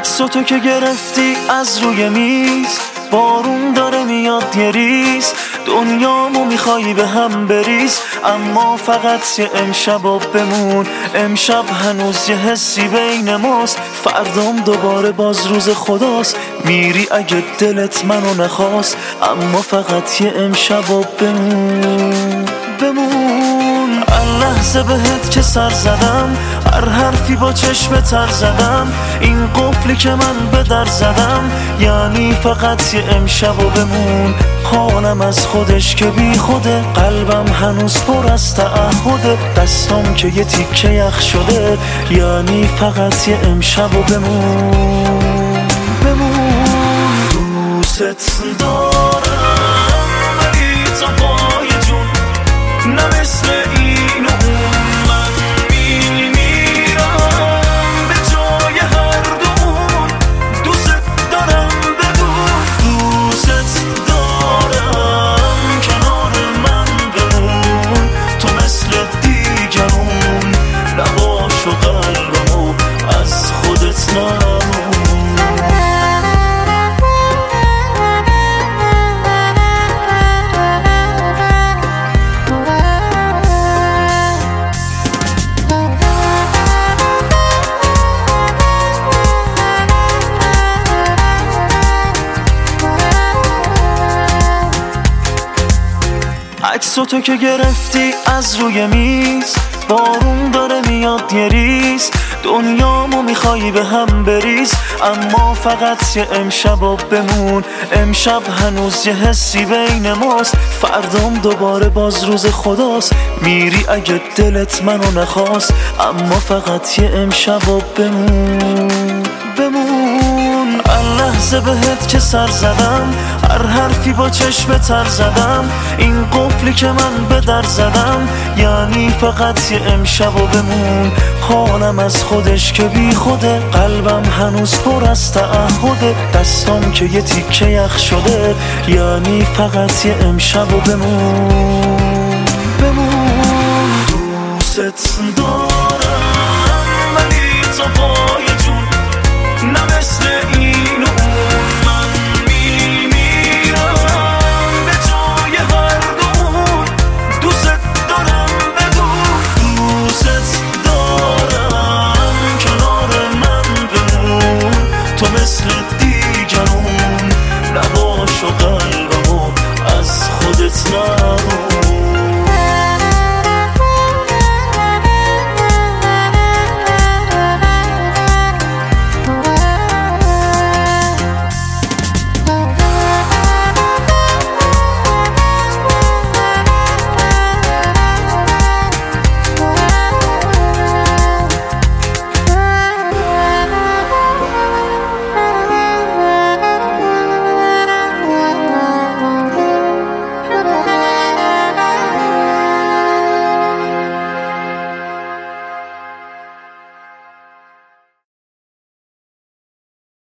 عکس تو که گرفتی از روی میز، بارون داره میاد یه ریز، دنیامو میخوای به هم بریز. اما فقط یه امشب و بمون، امشب هنوز یه حسی بین ماست، فردام دوباره باز روز خداست. میری اگه دلت منو نخواست، اما فقط یه امشب و بمون. لحظه بهت که سر زدم، هر حرفی با چشم تر زدم، این قفلی که من به در زدم، یعنی فقط یه امشب و بمون. حالم از خودش که بی خوده، قلبم هنوز پر از تعهده، دستام که یه تیکه یخ شده، یعنی فقط یه امشب و بمون. دوست دارم ولی تا پای جون، نه مثل این و اون، من میمیرم به جای هر دومون. دوست دارم بدون، دوست دارم کنار من بمون، تو مثل دیگرون نباش و قلبمو از خودت نمون. عکس تو که گرفتی از روی میز، بارون داره میاد یه ریز، دنیامو میخوای به هم بریز. اما فقط یه امشب و بمون، امشب هنوز یه حسی بین ماست، فردام دوباره باز روز خداست. میری اگه دلت منو نخواست، اما فقط یه امشب و بمون. لحظه بهت که سر زدم، هر حرفی با چشم تر زدم، این قفلی که من به در زدم، یعنی فقط یه امشب و بمون. حالم از خودش که بی خوده، قلبم هنوز پر از تعهده، دستام که یه تیکه یخ شده، یعنی فقط یه امشب و بمون. دوست دارم ولی تا پای